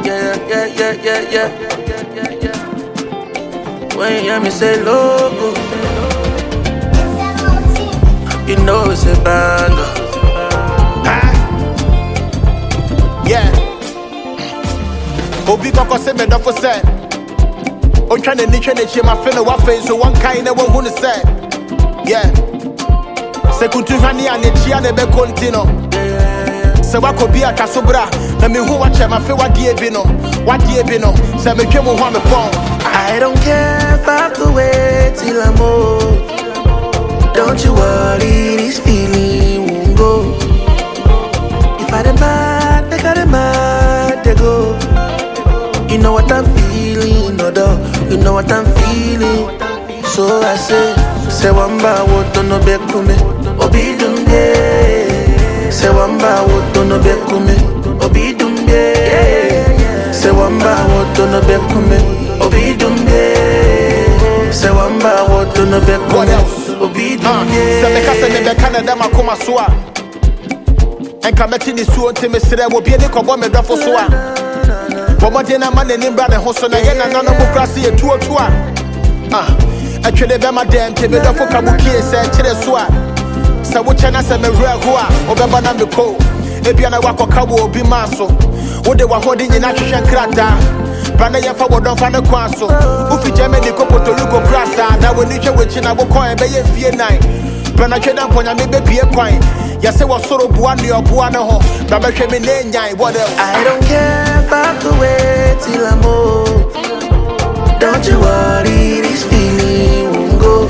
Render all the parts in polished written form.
Yeah. When you hear me say logo, you know it's a banger. Yeah. Obi koko se me dofo se. O twa na niche na chi ma fe no wa fe so one kind na wo hu ne se. Yeah. Se kuntu hwane a ne chia na be continue. Se wa ko bi aka so bra na me hu wa che ma fe wa die bi no. Se me twem ho me phone. I don't care if I have to wait till I'm old. Don't you worry, this feeling won't go. If I demand, they got demand, they go. You know what I'm feeling, no doubt. You know what I'm feeling. So I say wamba woto no bekume, obi dumbe. Say wamba woto no bekume, obi dumbe. Say wamba woto no bekume, obi dumbe. Say wamba woto no bekume, obi dumbe. Se me kase me be Canada makoma so a. Enka meti ni suo ntime sere wo bie ni kobo me dofo so a. Bomode na man ni bra ne ho so na ye na no mo krase e tuo a. Atwede be ma dem te me dofo kabukie se kire so a. Se wo chena se me wura ho a, obeba na me ko. Ebia na wakoka wo obi maso. Wo de wa hodi nyina hwehwe nkrata. Bana ye fa wodon fa ne kwa so. Ufi Germany ko Puerto Rico grasa na we ni hwe wechi na wo kon e be ye fie nan. Bana tweda mponya me be bie kwan. Ya se wo soro bua ne obua ne ho. Ba be hwe me ne nyan what else? I don't care if I have to wait till I'm old. Don't you worry, this feeling won't go.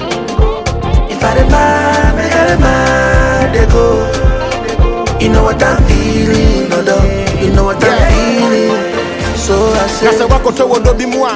If I demand, I got demand, they go. You know what I'm feeling, no doubt. You know what I'm feeling. So I say wako to wodo bi mu a.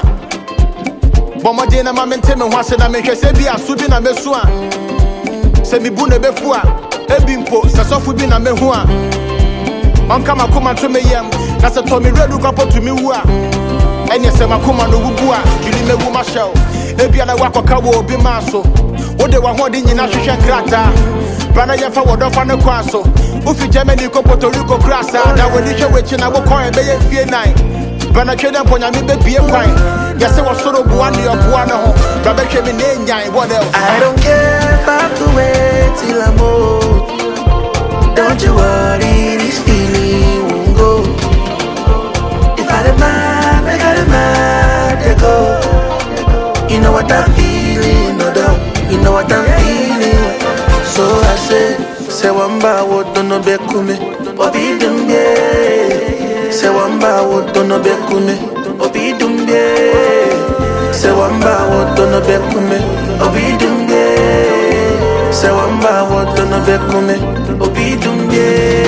Bomode na ma mente me ho ase na me hwe se bi asu bi na mesu a. Se mi bu na befu a. Ebi mpo se sofu bi na mehu a. Onka makoma to me yam. Na se to me redu kwapo to me wu a. Enye se makoma no wubu a. Juli me wu ma shell. Ebi na wako ka wo obi ma so. Wo de wa hodi nyina hwehwe krata. Bana ye fa wodo fa ne kwa so. Ufi Germany ko Puerto Rico grasa na we ni hwe wechi na wo kon e be ye fie nan. Bana tweda mponya me be bie kwan. Ya se wo soro bua ne obua ne ho. Ba be hwe me ne nyan what else? I don't care if I have to wait till I'm old. Don't you worry, this feeling won't go. If I demand, I got demand, they go. You know what I'm feeling, no doubt. You know what I'm feeling. So I say wamba woto no bekume, obi dumbe. Say wamba woto no bekume, obi dumbe. Say wamba woto no bekume, obi dumbe. Say wamba woto no bekume, obi dumbe.